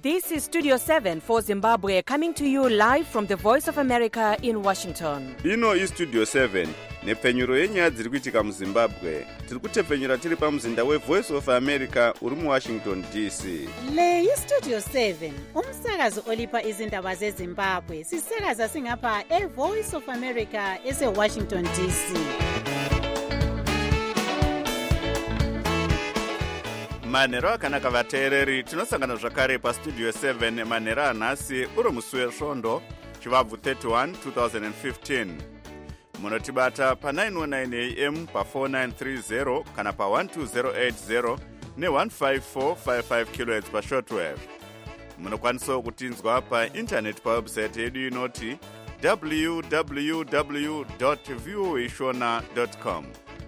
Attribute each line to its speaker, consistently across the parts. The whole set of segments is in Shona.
Speaker 1: This is Studio 7 for Zimbabwe, coming to you live from the Voice of America in Washington.
Speaker 2: Ino iStudio 7 nepfenyuro yenyaya dziri kuitika muZimbabwe. Tiri kutepfenyura tiri pamuzinda weVoice of America uri muWashington DC.
Speaker 3: Le iStudio 7 umsakazo olipa izindaba zeZimbabwe. Sisakaza singapha eVoice of America eseWashington DC.
Speaker 2: Manhero akanaka vateereri, tinosangana zvakare paStudio 7 manhero anhasi uri musi wesvondo chivabvu 31 2015. Munotibata pa 919 AM pa 4930 kana pa 12080 ne15455 kHz pa shortwave. Munokwanisawo kutinzwa pa internet pa website yedu inoti www.voashona.com.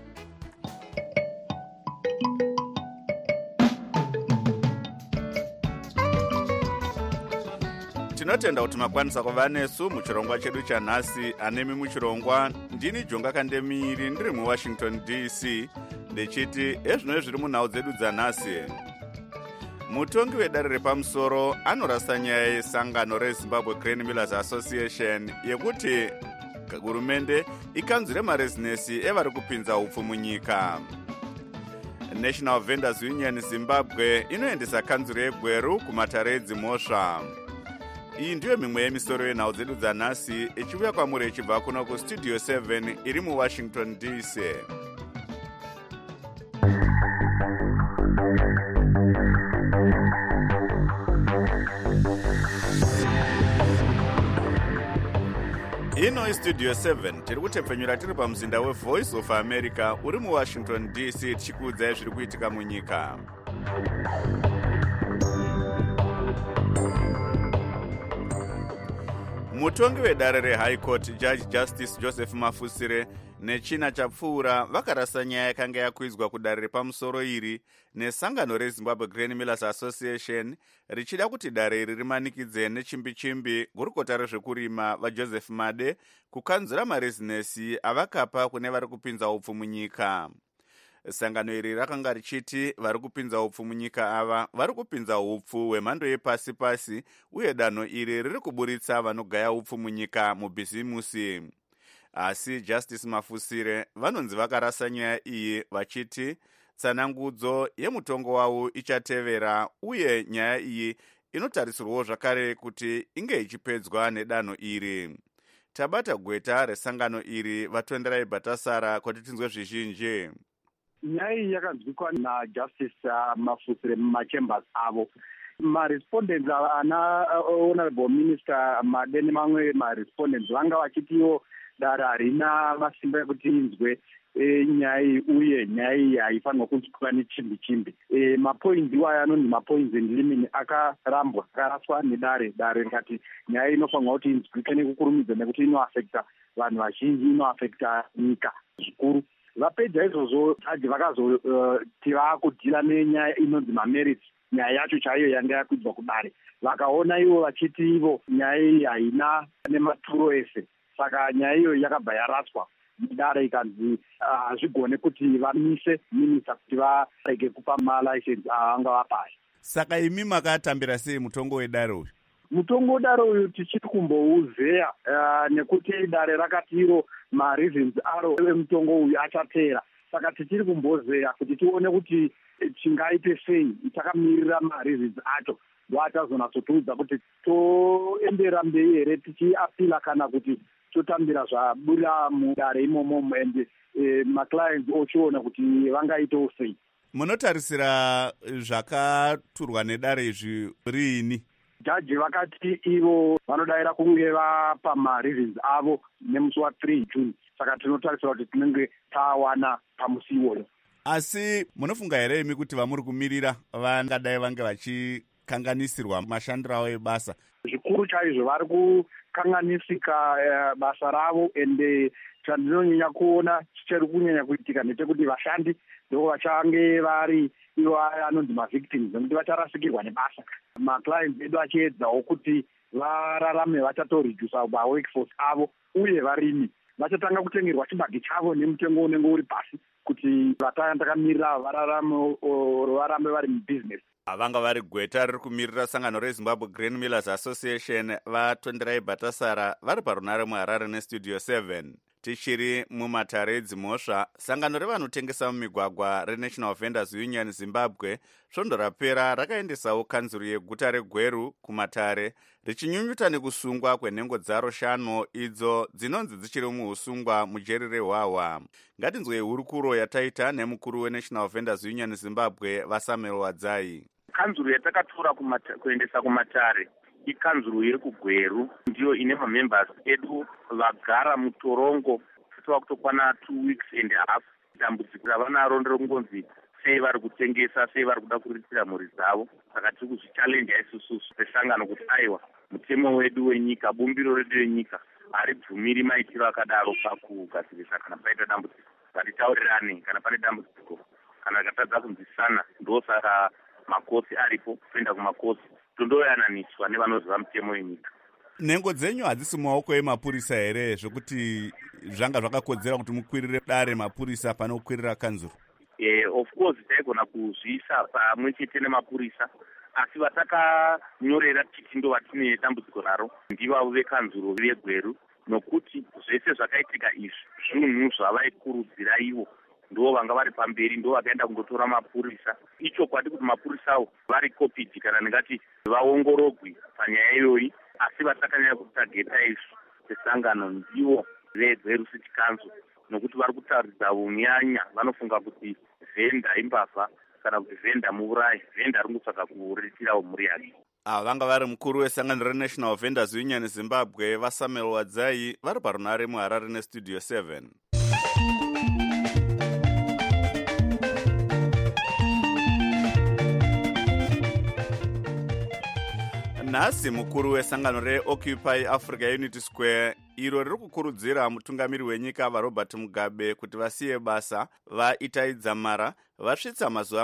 Speaker 2: Tinotenda kuti makwanisa kuva nesu muchirongwa chedu chanhasi. Anemi muchirongwa ndini Jonga Kandemiri ndiri muWashington DC ndechiti ezvino zviri munhau dzedu dzanhasi. Mutongi wedare repamusoro anorasa nyaya yesangano reZimbabwe Grain Millers Association yekuti hurumende ikanzwire marezinesi evari kupinza upfu munyika. National Vendors Union Zimbabwe inoendesa kanzuro yegweru kumatare edzimhosva. Iyi ndiyo mimwe yemisoro yenhau dzedu dzanhasi ichiuya kwamuri ichibva kuno kuStudio 7 iri muWashington DC. Ino iStudio 7 tiri kutepfenyura tiri pamuzinda weVoice of America uri muWashington DC tichikuudzai zviri kuitika munyika. Mutongi wedare reHigh Court Judge Justice Joseph Mafusire nechina chapfuura vakarasa nyaya yakanga yakuidzwa kudare repamusoro iri nesangano reZimbabwe Grain Millers Association richida kuti dare iri rimanikidze nechimbi-chimbi gurukota rezvekurima vaJoseph Made kukanzura marezinesi avakapa kune vari kupinza upfu munyika. Sangano iri rakanga richiti vari kupinza upfu munyika ava vari kupinza upfu hwemhando yepasi-pasi uye danho iri riri kuburitsa vanogaya upfu munyika mubhizimusi. Asi Justice Mafusire vanonzi vakarasa nyaya iyi vachiti tsanangudzo yemutongo wavo ichatevera uye nyaya iyi inotarisirwawo zvakare kuti inge ichipedzwa nedanho iri. Tabata gweta resangano iri vatonderai Bhatasara kuti tinzwe zvizhinji.
Speaker 4: Nyaya iyi yakanzwikwa naJustice Mafusire mumachambers avo. Marespondents ana Honorable Minister Made nemamwe marespondents vanga vachitiwo dare harina masimba ekuti inzwe nyaya iyi uye nyaya iyi haifanirwa kunzwikwa nechimbi-chimbi. Mapoints iwayo anonzi mapoints and limit akarambwa akaraswa nedare rikati nyaya inofanirwa kuti inzwike nekukurumidza nekuti inoafekta vanhu vazhinji, inoafekta nyika zvikuru. Vapedza izvozvo jaji vakazoti vaakudhila nenyaya inonzi mamerits, nyaya yacho chaiyo yanga yakuidzwa kudare. Vakaona ivo vachiti ivo nyaya iyi haina nematuro ese, saka nyaya iyo yakabva yaraswa mudare ikanzi hazvigone kuti vamise minisa kuti varege kupa malicense avanga vapayo.
Speaker 2: Saka imi makatambira sei mutongo wedare uyu?
Speaker 4: Mutongo wedare uyu tichiri kumbouzeya nekuti dare rakati iro mareasons aro emutongo uyu achatera. Saka tichiri kumbozeya kuti tione kuti chingaite sei, takamirira mareasons acho ndoatazonatsotiudza kuti toendera mberi here tichiapila kana kuti totambira zvabuda mudare imomo ende maclients ochiona kuti vangaitewo sei.
Speaker 2: Munotarisira zvakaturwa nedare izvi riini?
Speaker 4: Jaji vakati ivo vanodavira kunge vapa mareasons avo nemusi wa3 June. Saka tinotarisira kuti tinenge tawana pamusi iwoyo.
Speaker 2: Asi munofunga here imi kuti vamuri kumirira vangadai vange vachikanganisirwa mashandiro avo ebasa?
Speaker 4: Zvikuru chaizvo vari kukanganisika basa ravo, ende chandinonyanya kuona chichiri kunyanya kuitika ndechekuti vashandi ndo vachange vari ivo anonzi mavictims nekuti vacharasikirwa nebasa. Maclients edu achiedzawo kuti vararame vachatoredusa maworkforce avo uye varimi vachatanga kutengerwa chibage chavo nemutengo unenge uri pasi kuti vataya takamirira vararame varambe vari mubusiness.
Speaker 2: Vanga vari gweta riri kumirira sangano reZimbabwe Grain Millers Association vatonderai Bhatasara vari parunare muHarare nestudio 7. Tichiri mumatare edzimhosva, sangano revanotengesa mumigwagwa reNational Vendors Union Zimbabwe svondo rapera rakaendesawo kanzuru yeguta reGweru kumatare richinyunyuta nekusungwa kwenhengo dzaro 5 idzo dzinonzi dzichiri muusungwa mujeri reHwaHwa. Ngatinzwei hurukuro yataita nemukuru weNational Vendors Union Zimbabwe vaSamuel Wadzai.
Speaker 5: Kanzuru yatakatora kuendesa kumatare ikanzuru iri kuGweru, ndiyo ine mamembers edu vagara mutorongo kusvika kutokwana 2 weeks and a half. Dambudziko ravanaro nderekungonzi sei vari kutengesa, sei vari kuda kuriritira mhuri dzavo. Saka tiri kuzvichallenge isusu sesangano kuti aiwa, mutemo wedu wenyika, bumbiro redu renyika haribvumiri maitiro akadaro pakugadzirisa kana paita dambudziko. Ngatitaurirane kana pane dambudziko, kana rikatadza kunzwisana, ndosaka makosi aripo, kuenda kumakosi tondoyananiswa nevanoziva mutemo wenyika.
Speaker 2: Nhengo dzenyu hadzisi mumaoko emapurisa here zvokuti zvanga zvakakodzera kuti mukwirire dare mapurisa pane kukwirira kanzuru?
Speaker 5: Of course taigona kuzviisa pamwe chete nemapurisa, asi vatakanyorera titi ndo vatine dambudziko raro ndivavo vekanzuru veGweru, nokuti zvese zvakaitika izvi zvinhu zvavaikurudzira ivo, ndo vanga vari pamberi, ndo vakaenda kundotora mapurisa. Ichokwadi kuti mapurisawo vari kopiti kana ndingati vaongorogwi panyaya iyoyi, asi vatakanyanya kutageta izvi sesangano ndivo veGweru City Council, nokuti vari kutaridza unyanya. Vanofunga kuti vhenda imbavha kana kuti vhenda muurayi, vhenda ringotsvaga kuriritirawo mhuri yake.
Speaker 2: Vanga vari mukuru wesangano reNational Vendors Union Zimbabwe vaSamuel Wadzai vari parunare muHarare nestudio 7. Nhasi mukuru wesangano reOccupy Africa Unity Square iro riri kukurudzira mutungamiri wenyika vaRobert Mugabe kuti vasiye basa vaItai Dzamara vasvitsa mazuva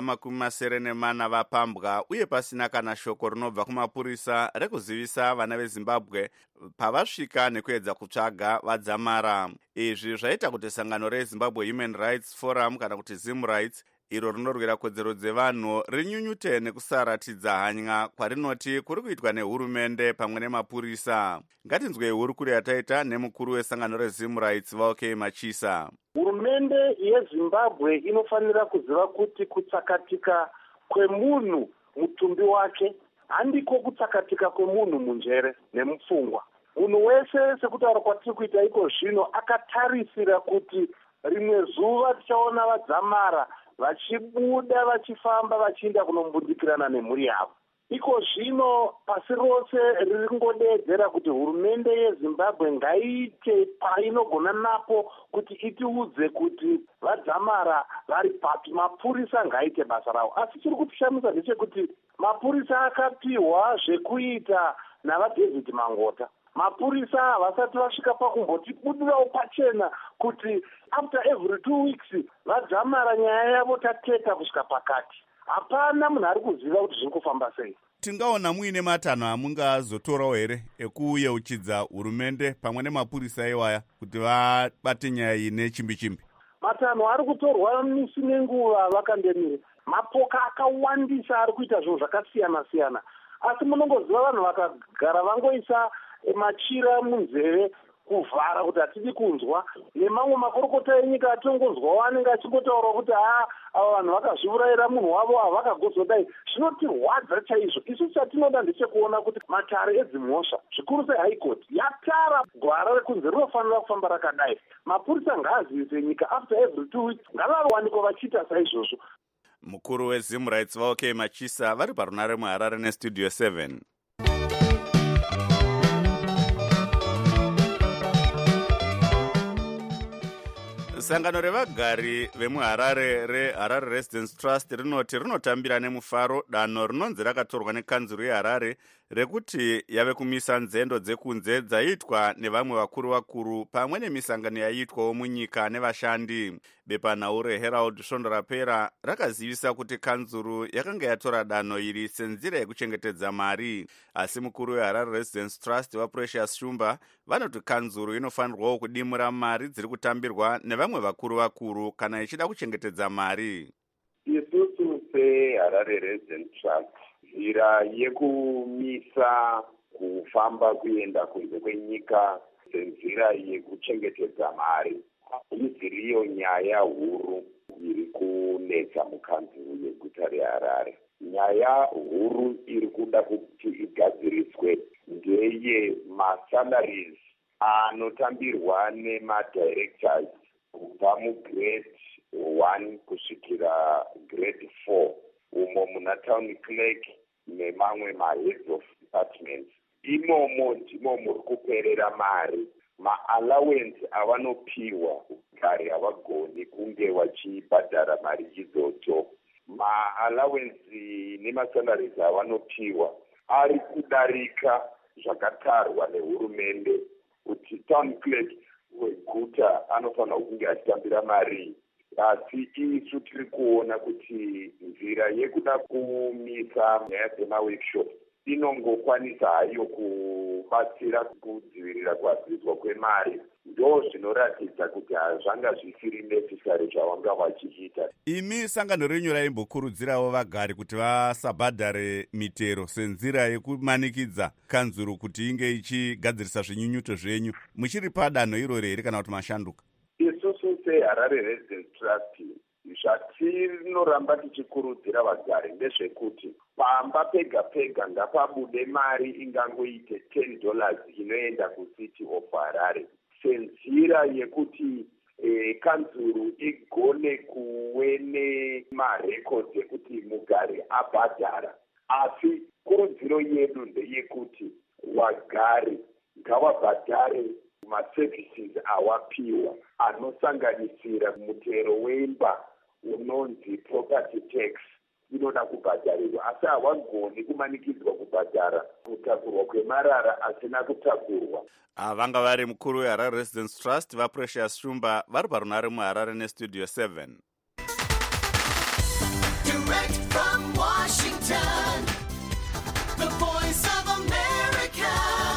Speaker 2: 40 vapambwa uye pasina kana shoko rinobva kumapurisa rekuzivisa vana veZimbabwe pavasvika nekuedza kutsvaga vaDzamara. Izvi zvaita kuti sangano reZimbabwe Human Rights Forum kana kuti ZimRights iro rinorwira kodzero dzevanhu rinyunyute nekusaratidza hanya kwarinoti kuri kuitwa nehurumende pamwe nemapurisa. Ngatinzwei hurukuro yataita nemukuru wesangano reZimRights vaOK Machisa.
Speaker 6: Hurumende yeZimbabwe inofanira kuziva kuti kutsakatika kwemunhu mutumbi wake handiko kutsakatika kwemunhu munjere nemupfungwa. Munhu wese sekutaura kwatiri kuita iko zvino akatarisira kuti rimwe zuva tichaona vaDzamara vachibuda vachifamba vachienda kunombundikirana nemhuri yavo. Iko zvino pasi rose riri kungodeedzera kuti hurumende yeZimbabwe ngaiite painogona napo kuti itiudze kuti vaDzamara vari papi. Mapurisa ngaiite basa ravo, asi chiri kutishamisa ndechekuti mapurisa akapiwa zvekuita navaDavid Mangota. Mapurisa havasati vasvika pakumbotibudirawo pachena kuti after every 2 weeks vaDzamara nyaya yavo tateta kusvika pakati. Hapana munhu ari kuziva kuti zviri kufamba sei.
Speaker 2: Tingaona muine matanho amungazotorawo here ekuyeuchidza hurumende pamwe nemapurisa iwaya kuti vabate nyaya iyi nechimbi-chimbi?
Speaker 6: Matanho ari kutorwa misi nenguva vakandemire. Mapoka akawandisa ari kuita zvinhu zvakasiyana-siyana, asi munongoziva vanhu vakagara vangoisa machira munzeve kuvhara kuti hatidi kunzwa, nemamwe makorokota enyika atongonzwawo anenge achingotaura kuti ava vanhu vakazviurayira munhu wavo havakagozodai. Zvinotirwadza chaizvo. Isu chatinoda ndechekuona kuti matare edzimhosva zvikuru seHigh Court yatara gwara rekunzi rinofanira kufamba rakadai. Mapurisa ngaazivise nyika after every 2 weeks, ngavawanikwa vachiita saizvozvo.
Speaker 2: Mukuru weZimRights vaOK Machisa vari parunare muHarare nestudio 7. Sangano revagari vemuHarare reHarare Residence Trust rinoti rinotambira nemufaro danho rinonzi rakatorwa nekanzuru yeHarare rekuti yave kumisa nzendo dzekunze dzaiitwa nevamwe vakuru pamwe nemisangano yaiitwawo munyika nevashandi. Bepanhau reHerald svondo rapera rakazivisa kuti kanzuru yakanga yatora danho iri senzira yekuchengetedza mari, asi mukuru weHarare Residence Trust vaPrecious Shumba vanoti kanzuru inofanirwawo kudimura mari dziri kutambirwa nevamwe vakuru kana ichida kuchengetedza mari.
Speaker 7: Isusu seHarare Resident Trust, nzira yekumisa kufamba kuenda kunze kwenyika senzira yekuchengetedza mari iziriyo nyaya huru iri kunetsa mukanzuru yeguta reHarare. Nyaya huru iri kuda kuti igadziriswe ndeye masalaries anotambirwa nemadirectors kubva mugrade 1 kusvikira grade 4 umo muna town clerk nemamwe maheads of departments. Imomo ndimo muri kuperera mari. Maallowance avanopiwa gari havagoni kunge vachibhadhara mari idzodzo. Maallowance nemasalaries avanopiwa ari kudarika zvakatarwa nehurumende kuti town clerk weguta anofanira kunge achitambira mari. Asi isu tiri kuona kuti nzira yekuda kumisa nyaya dzemaworkshops inongokwanisa hayo kubatsira kudzivirira kuhadziswa kwemari. Ndo zvinoratidza kuti hazvanga zvisiri necessary zvavanga vachiita.
Speaker 2: Imi sangano renyu raimbokurudzirawo vagari kuti vasabhadhare mitero senzira yekumanikidza kanzuru kuti inge ichigadzirisa zvinyunyuto zvenyu. Muchiri padanho iroro here kana kuti mashanduka?
Speaker 7: Isusu seHarare Resident Trust zvatinoramba tichikurudzira vagari ndezvekuti pamba pega pega ngapabude mari ingangoite $10 inoenda kuCity of Harare senzira yekuti kanzuru igone kuve nemarecords ekuti mugari abhadhara. Asi kurudziro yedu ndeyekuti vagari ngavabhadhare maservices awapiwa anosanganisira mutero wemba unonzi property tax inoda kubhadharirwa, asi havagoni kumanikidzwa kubhadhara kutakurwa kwemarara asina kutakurwa.
Speaker 2: Vanga vari mukuru weHarare Residence Trust vaPrecious Shumba vari parunare muHarare nestudio 7.
Speaker 8: Direct from Washington, the voice of America,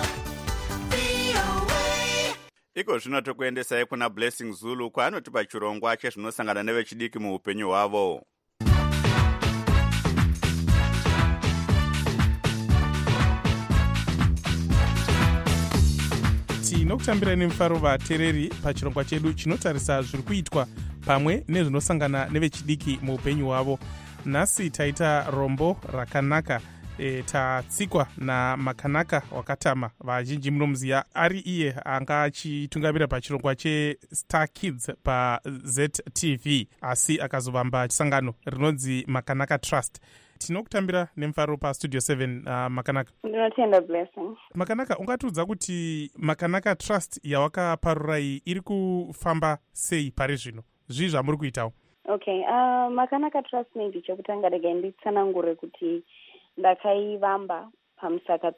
Speaker 8: VOA.
Speaker 2: Iko zvino tokuendesai kuna Blessing Zulu kwaanotipa chirongwa chezvinosangana nevechidiki muupenyu hwavo.
Speaker 9: Tinokutambira nemufaro vateereri pachirongwa chedu chinotarisa zviri kuitwa pamwe nezvinosangana nevechidiki muupenyu hwavo. Nhasi taita rombo rakanaka, tatsikwa namakanaka wakatama. Vazhinji munomuziva ari iye anga achitungamira pachirongwa cheStar Kids paZTV, asi akazovamba sangano rinonzi Makanaka Trust. Tinokutambira nemufaro pastudio 7. Makanaka.
Speaker 10: Ndinotenda Blessing.
Speaker 9: Makanaka, ungatiudza kuti Makanaka Trust yawakaparurai iri kufamba sei pari zvino? Zvii zvamuri kuitawo?
Speaker 10: Okay, Makanaka Trust maybe chokutanga rega nditsanangure kuti ndakaivamba pamusaka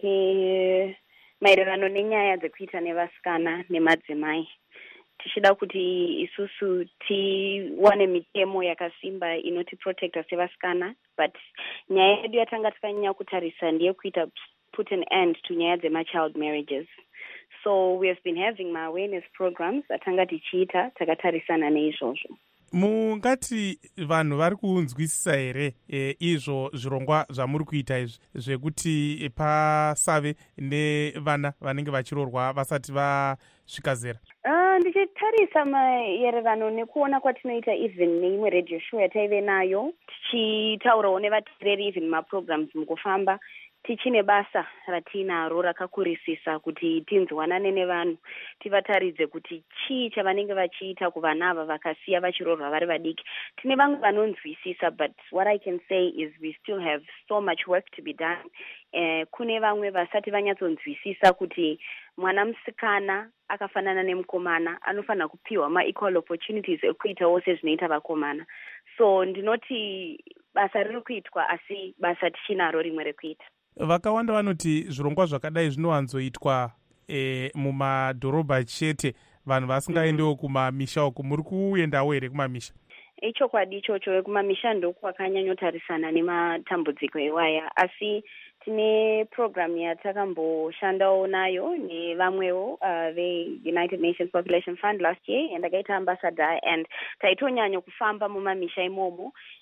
Speaker 10: maererano nenyaya dzekuita nevasikana nemadzimai. Tichida kuti isusu tiwane mitemo yakasimba inotiprotecta sevasikana, but nyaya yedu yatanga takanyanya kutarisa ndeyekuita put an end to nyaya dzema-child marriages. So we have been having my awareness programs atanga tichiita takatarisana neizvozvo.
Speaker 9: Mungati vanhu vari kunzwisisa here izvo zvirongwa zvamuri kuita izvi zvekuti pasave nevana vanenge vachirorwa vasati vasvika zera?
Speaker 10: Ndichitarisa maererano nekuona kwatinoita even neimwe radio show yataive nayo tichitaurawo nevateereri even maprograms mukufamba, tichine basa ratinaro rakakurisisa kuti tinzwanane nevanhu tivataridze kuti chii chavanenge vachiita kuvana ava vakasiya vachirorwa vari vadiki. Tine vamwe vanonzwisisa, but what I can say is we still have so much work to be done. Kune vamwe vasati vanyatsonzwisisa kuti mwana musikana akafanana nemukomana anofanira kupiwa ma-equal opportunities ekuitawo sezvinoita vakomana. So ndinoti basa riri kuitwa, asi basa tichinaro rimwe rekuita.
Speaker 9: Vakawanda vanoti zvirongwa zvakadai zvinowanzoitwa mumadhorobha chete, vanhu vasingaendewo kumamisha uku. Muri kuendawo here kumamisha?
Speaker 10: Ichokwadi ichocho, kumamisha ndokwakanyanya nematambudziko ewaya, asi tine program yatakamboshandawo nayo nevamwewo the United Nations Population Fund last year, and ndakaita ambassador, and taitonyanya kufamba mumamisha imomo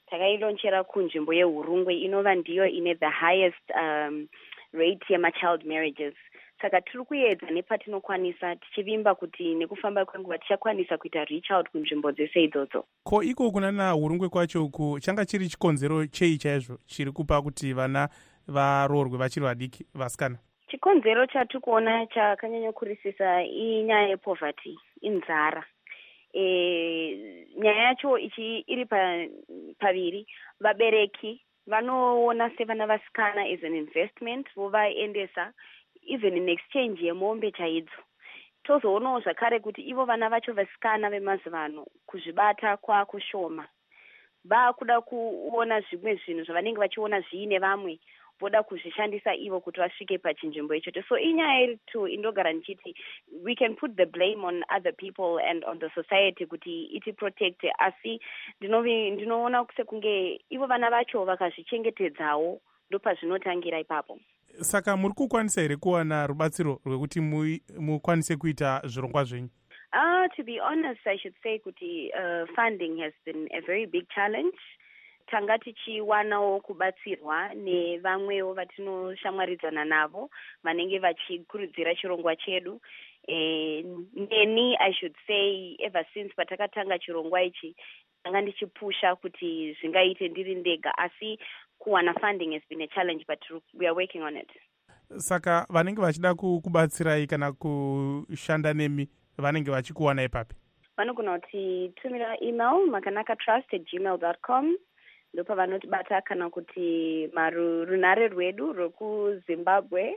Speaker 10: takailonchera kunzvimbo yeHurungwe inova ndiyo ine the highest rate yemachild marriages. Saka tiri kuedza nepatinokwanisa tichivimba kuti nekufamba kwenguva tichakwanisa kuita reach out kunzvimbo dzese idzodzo.
Speaker 9: Ko iko kunana Hurungwe kwacho uku changa chiri chikonzero chei chaizvo chiri kupa kuti vana varoorwe vachiri vadiki vasikana?
Speaker 10: Chikonzero chatiri kuona chakanyanya kurisisa inyaya yepoverty, inzara. Nyaya yacho iri paviri. Vabereki vanoona sevana vasikana as an investment, vovaendesa even in exchange yemombe chaidzo. Tozoonawo zvakare kuti ivo vana vacho vasikana vemazuva ano kuzvibata kwakushoma. Vakuda kuona zvimwe zvinhu zvavanenge vachiona zviine vamwe, voda kuzvishandisa ivo kuti vasvike pachinzvimbo ichocho. So inyaya iritu indogara ndichiti we can put the blame on other people and on the society kuti iti protect, asi ndinoona sekunge ivo vana vacho vakazvichengetedzawo ndopazvinotangira ipapo.
Speaker 9: Saka muri kukwanisa here kuwana rubatsiro rwekuti mukwanise kuita zvirongwa zvenyu?
Speaker 10: To be honest, I should say kuti funding has been a very big challenge. Tanga tichiwanawo kubatsirwa nevamwewo vatinoshamwaridzana navo vanenge vachikurudzira chirongwa chedu. Neni, I should say, ever since patakatanga chirongwa ichi, tanga ndichipusha kuti zvingaite ndiri ndega, asi kuwana funding has been a challenge, but we are working on it.
Speaker 9: Saka vanenge vachida kubatsirai kana kushanda nemi vanenge vachikuwana ipapi?
Speaker 10: Vanogona kuti tumira email makanakatrust@gmail.com. Ndopa vanotibata kana kuti runare rwedu rwekuZimbabwe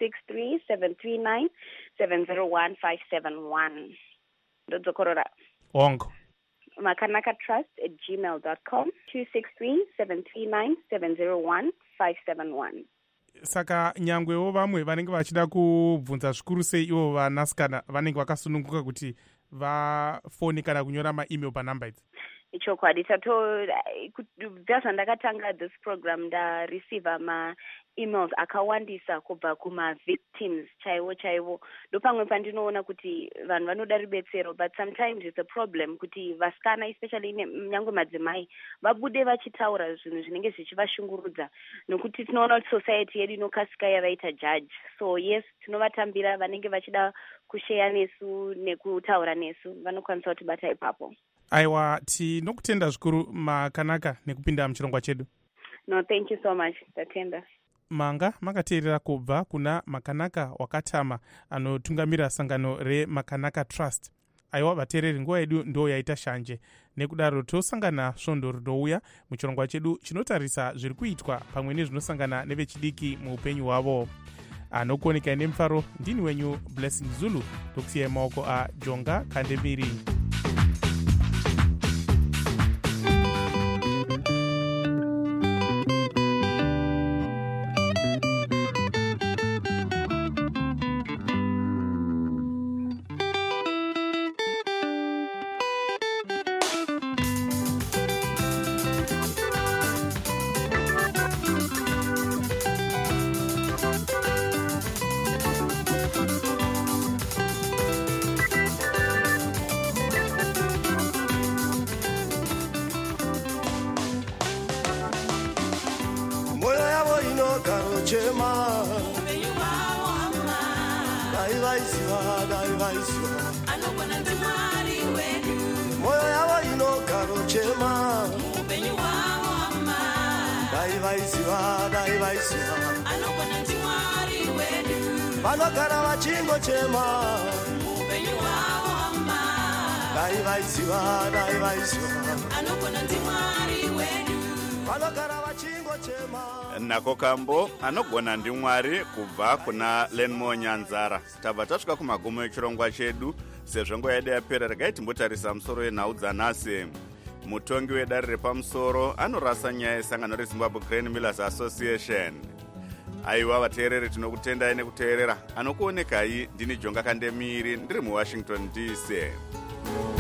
Speaker 10: 263-739-701-571. Ndodzokorora.
Speaker 9: Ongo.
Speaker 10: makanakatrust@gmail.com 263-739-701-571.
Speaker 9: Saka nyangwewo vamwe vanenge vachida kubvunza zvikuru sei ivo vanasikana vanenge vakasununguka kuti vafoni kana kunyora maemail panhamba idzi?
Speaker 10: Ichokwadi kubva zvandakatanga this program ndareceiva ma-emails akawandisa kubva kuma-victims chaivo. Ndopamwe pandinoona kuti vanhu vanoda rubetsero, but sometimes it's a problem kuti vasikana, especially nyangwe madzimai, vabude vachitaura zvinhu zvinenge zvichivashungurudza, nokuti tinoona kuti society yedu inokasika yavaita judge. So yes, tinovatambira vanenge vachida kusheya nesu nekutaura nesu, vanokwanisa kutibata ipapo.
Speaker 9: Aiwa, tinokutenda zvikuru Makanaka nekupinda muchirongwa chedu.
Speaker 10: No, thank you so much. Tatenda.
Speaker 9: Manga makateerera kubva kuna Makanaka Wakatama anotungamira sangano reMakanaka Trust. Aiwa vateereri, nguva yedu ndo yaita shanje. Nekudaro tosangana svondo rinouya muchirongwa chedu chinotarisa zviri kuitwa pamwe nezvinosangana nevechidiki muupenyu hwavo. Anokuoneka nemufaro ndini wenyu Blessing Zulu, tokusiyai maoko aJonga Kandemiri.
Speaker 8: Chema, moyo yavo inogaro chema, daivaisiva, vanogara vachingo chema, daivaisiva, vanogara vachingo chema.
Speaker 2: Nako kambo anogona ndiMwari kubva kuna Lenmo Nyanzara. Tabva tasvika kumagumo echirongwa chedu. Sezvo nguva yedu yapera, regai timbotarisa musoro wenhau dzanhasi. Mutongi wedare repamusoro anorasa nyaya yesangano reZimbabwe Grain Millers Association. Aiwa vateereri, tinokutendai nekuteerera. Anokuonekai ndini Jonga Kandemiri ndiri muWashington DC.